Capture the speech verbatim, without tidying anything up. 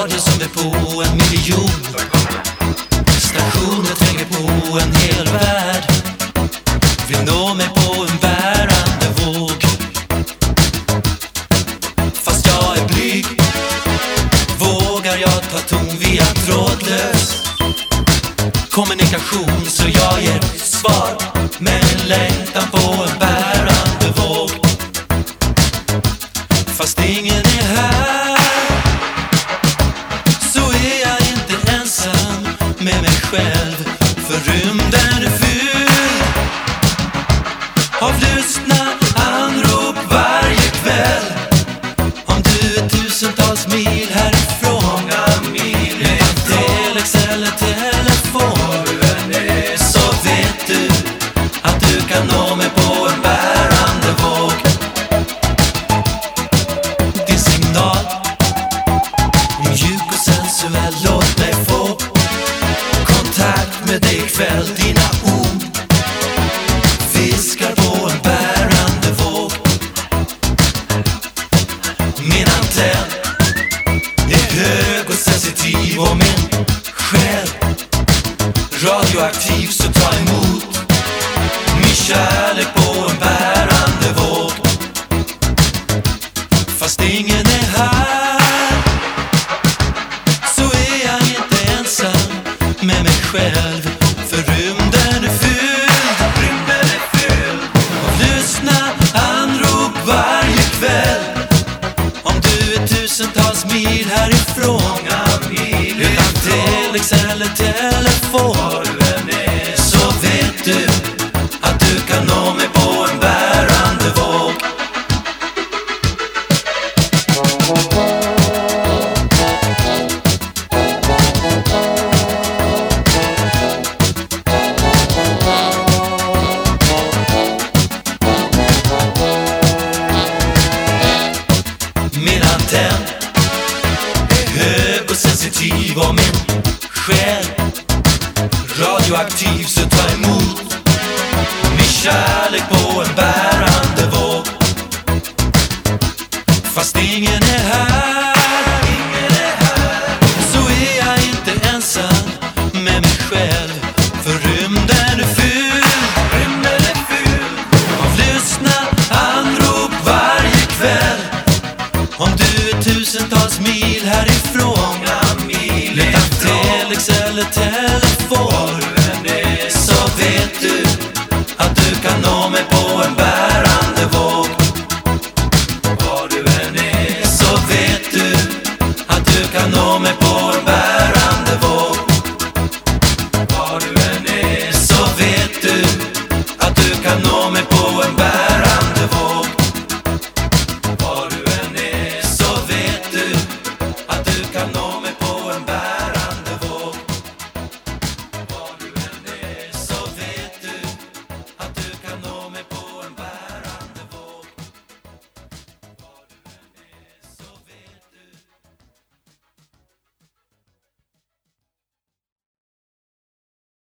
radio som är på en miljon. Stationer tränger på en hel värld. Vill nå mig på en bärande våg. Fast jag är blyg, vågar jag ta ton via trådlös kommunikation, så jag ger svar med en längtan på en bärande våg. Fast ingen är här, så är jag inte ensam med mig själv. För rymden är fylld av lystna anrop varje kväll. Om du är tusentals mil härifrån, många mil utan telex eller telefon, så vet du att du kan nå mig på en bärande våg. Din signal, mjuk och sensuell, låt mig få kontakt med dig ikväll. Dina ord viskar på en bärande våg. Min antenn är hög och sensitiv, och min själ radioaktiv, så ta emot min kärlek på en bärande våg. Fast ingen är här, så är jag inte ensam med mig själv. För rymden är fylld, rymden är fylld av lystna anrop varje kväll. Om du är tusentals mil härifrån, många mil utan telex eller telefon, så vet du att du kan nå mig på en bärande våg. Min antenn är hög och sensitiv, och min själ radioaktiv, så ta emot min kärlek på en bärande våg. Fast ingen är här, ingen är här, så är jag inte ensam med mig själv. För rymden är fylld, rymden är fylld av lystna anrop varje kväll. Om du är tusentals mil härifrån, många mil utan telex eller telefon, så vet du att du kan nå mig på en bärande våg. Var du än är, så vet du att du kan nå mig på en bärande våg.